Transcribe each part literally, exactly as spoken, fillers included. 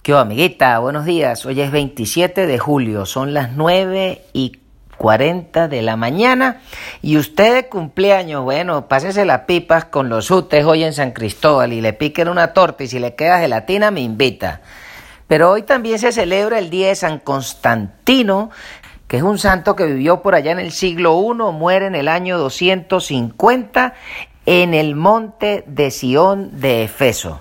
¿Qué onda, amiguita? Buenos días. Hoy es veintisiete de julio, son las nueve y cuarenta de la mañana y usted de cumpleaños, bueno, pásese las pipas con los utes hoy en San Cristóbal y le piquen una torta y si le queda gelatina me invita. Pero hoy también se celebra el día de San Constantino, que es un santo que vivió por allá en el siglo primero, muere en el año doscientos cincuenta en el monte de Sión de Efeso.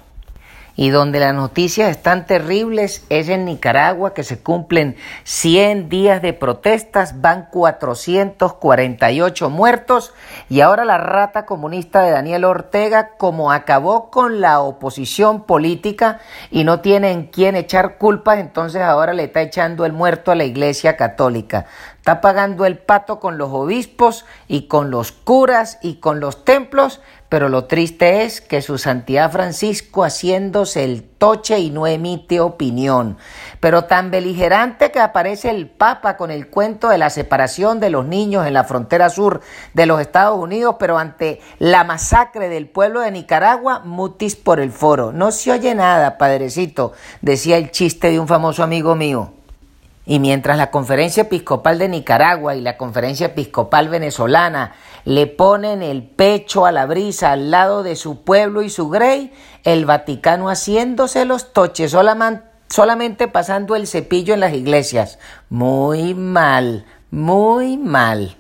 Y donde las noticias están terribles es en Nicaragua, que se cumplen cien días de protestas, van cuatrocientos cuarenta y ocho muertos y ahora la rata comunista de Daniel Ortega, como acabó con la oposición política y no tiene en quién echar culpas, entonces ahora le está echando el muerto a la Iglesia Católica. Está pagando el pato con los obispos y con los curas y con los templos, pero lo triste es que su santidad Francisco haciéndose el toche y no emite opinión. Pero tan beligerante que aparece el Papa con el cuento de la separación de los niños en la frontera sur de los Estados Unidos, pero ante la masacre del pueblo de Nicaragua, mutis por el foro. No se oye nada, padrecito, decía el chiste de un famoso amigo mío. Y mientras la Conferencia Episcopal de Nicaragua y la Conferencia Episcopal Venezolana le ponen el pecho a la brisa al lado de su pueblo y su grey, el Vaticano haciéndose los toches, solamente pasando el cepillo en las iglesias. Muy mal, muy mal.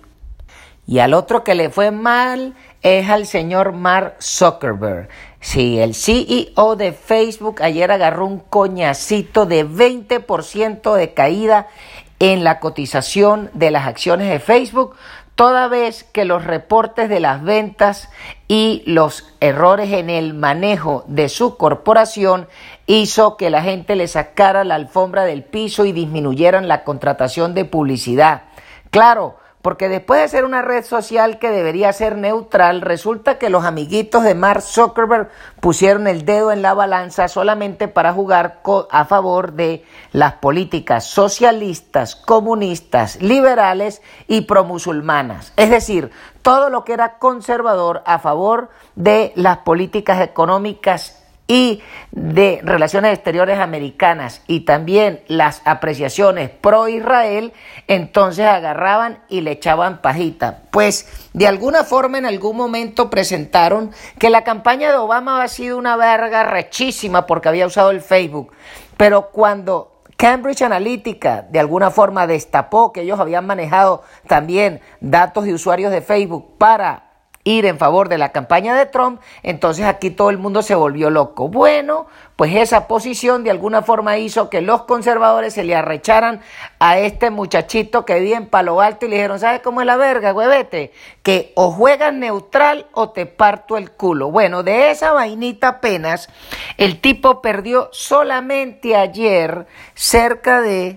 Y al otro que le fue mal es al señor Mark Zuckerberg. Sí, el C E O de Facebook ayer agarró un coñacito de veinte por ciento de caída en la cotización de las acciones de Facebook, toda vez que los reportes de las ventas y los errores en el manejo de su corporación hizo que la gente le sacara la alfombra del piso y disminuyeran la contratación de publicidad. Claro, porque después de ser una red social que debería ser neutral, resulta que los amiguitos de Mark Zuckerberg pusieron el dedo en la balanza solamente para jugar a favor de las políticas socialistas, comunistas, liberales y promusulmanas. Es decir, todo lo que era conservador a favor de las políticas económicas y de relaciones exteriores americanas y también las apreciaciones pro Israel, entonces agarraban y le echaban pajita. Pues de alguna forma en algún momento presentaron que la campaña de Obama había sido una verga rechísima porque había usado el Facebook, pero cuando Cambridge Analytica de alguna forma destapó que ellos habían manejado también datos de usuarios de Facebook para ir en favor de la campaña de Trump, entonces aquí todo el mundo se volvió loco. Bueno, pues esa posición de alguna forma hizo que los conservadores se le arrecharan a este muchachito que vive en Palo Alto y le dijeron, ¿sabes cómo es la verga, huevete? Que o juegas neutral o te parto el culo. Bueno, de esa vainita apenas, el tipo perdió solamente ayer cerca de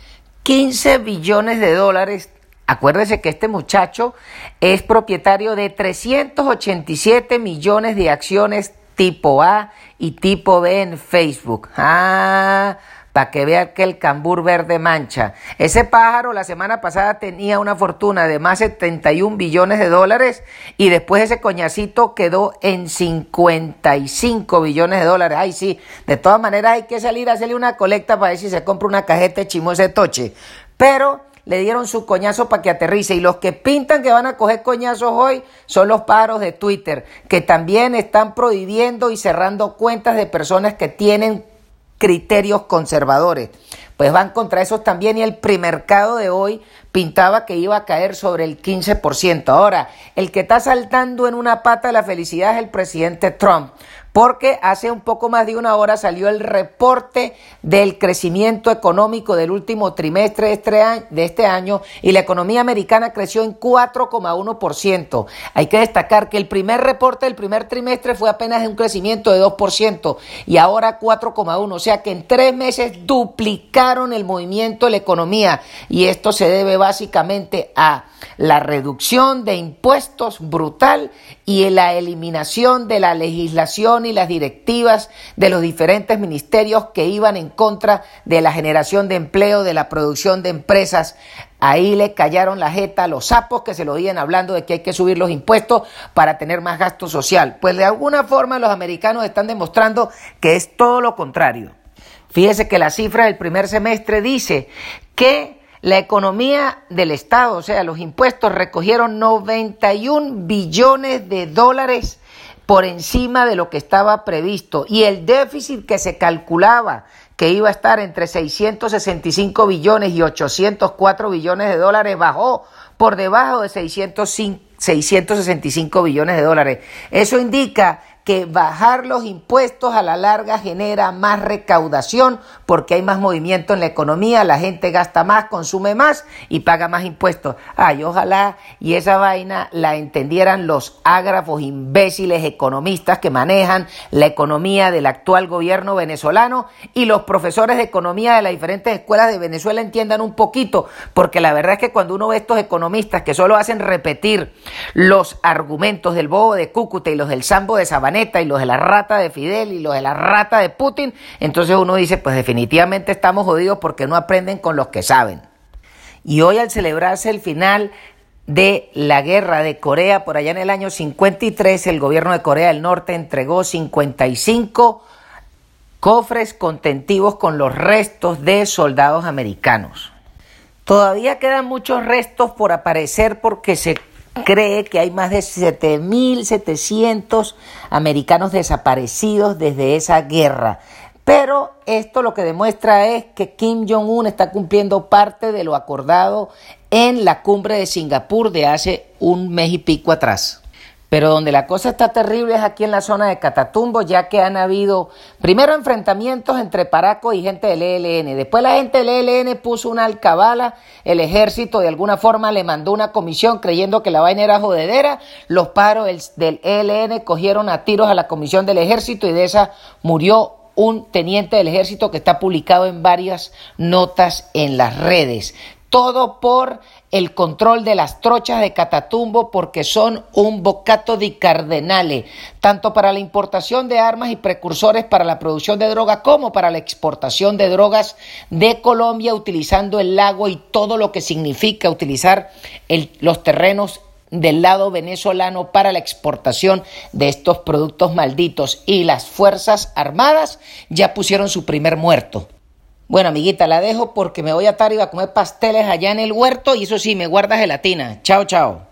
quince billones de dólares. Acuérdese que este muchacho es propietario de trescientos ochenta y siete millones de acciones tipo A y tipo B en Facebook. Ah, para que vea que el cambur verde mancha. Ese pájaro la semana pasada tenía una fortuna de más de setenta y un billones de dólares y después ese coñacito quedó en cincuenta y cinco billones de dólares. Ay, sí, de todas maneras hay que salir a hacerle una colecta para ver si se compra una cajeta de chimo ese toche. Pero le dieron su coñazo para que aterrice y los que pintan que van a coger coñazos hoy son los pájaros de Twitter, que también están prohibiendo y cerrando cuentas de personas que tienen criterios conservadores. Pues van contra esos también y el premercado de hoy pintaba que iba a caer sobre el quince por ciento. Ahora, el que está saltando en una pata de la felicidad es el presidente Trump, porque hace un poco más de una hora salió el reporte del crecimiento económico del último trimestre de este año, de este año y la economía americana creció en cuatro coma uno por ciento. Hay que destacar que el primer reporte del primer trimestre fue apenas de un crecimiento de dos por ciento y ahora cuatro coma uno por ciento, o sea que en tres meses duplicaron el movimiento de la economía y esto se debe básicamente a la reducción de impuestos brutal y la eliminación de la legislación y las directivas de los diferentes ministerios que iban en contra de la generación de empleo, de la producción de empresas. Ahí le callaron la jeta a los sapos que se lo oían hablando de que hay que subir los impuestos para tener más gasto social. Pues de alguna forma los americanos están demostrando que es todo lo contrario. Fíjese que la cifra del primer semestre dice que la economía del Estado, o sea, los impuestos, recogieron noventa y un billones de dólares por encima de lo que estaba previsto, y el déficit que se calculaba que iba a estar entre seiscientos sesenta y cinco billones y ochocientos cuatro billones de dólares bajó por debajo de seiscientos sesenta y cinco billones de dólares. Eso indica que bajar los impuestos a la larga genera más recaudación porque hay más movimiento en la economía, la gente gasta más, consume más y paga más impuestos. Ay, ojalá y esa vaina la entendieran los ágrafos imbéciles economistas que manejan la economía del actual gobierno venezolano, y los profesores de economía de las diferentes escuelas de Venezuela entiendan un poquito, porque la verdad es que cuando uno ve estos economistas que solo hacen repetir los argumentos del bobo de Cúcuta y los del Sambo de Sabaneta y los de la rata de Fidel y los de la rata de Putin, entonces uno dice, pues definitivamente estamos jodidos porque no aprenden con los que saben. Y hoy, al celebrarse el final de la guerra de Corea por allá en el año cincuenta y tres, el gobierno de Corea del Norte entregó cincuenta y cinco cofres contentivos con los restos de soldados americanos. Todavía quedan muchos restos por aparecer porque se cree que hay más de siete mil setecientos americanos desaparecidos desde esa guerra. Pero esto lo que demuestra es que Kim Jong-un está cumpliendo parte de lo acordado en la cumbre de Singapur de hace un mes y pico atrás. Pero donde la cosa está terrible es aquí en la zona de Catatumbo, ya que han habido primero enfrentamientos entre paracos y gente del E L N. Después la gente del E L N puso una alcabala, el ejército de alguna forma le mandó una comisión creyendo que la vaina era jodedera. Los paros del, del E L N cogieron a tiros a la comisión del ejército y de esa murió un teniente del ejército, que está publicado en varias notas en las redes. Todo por el control de las trochas de Catatumbo, porque son un bocato di cardenale, tanto para la importación de armas y precursores para la producción de droga, como para la exportación de drogas de Colombia, utilizando el lago y todo lo que significa utilizar el, los terrenos del lado venezolano para la exportación de estos productos malditos. Y las Fuerzas Armadas ya pusieron su primer muerto. Bueno, amiguita, la dejo porque me voy a atar y voy a comer pasteles allá en el huerto, y eso sí, me guarda gelatina. Chao, chao.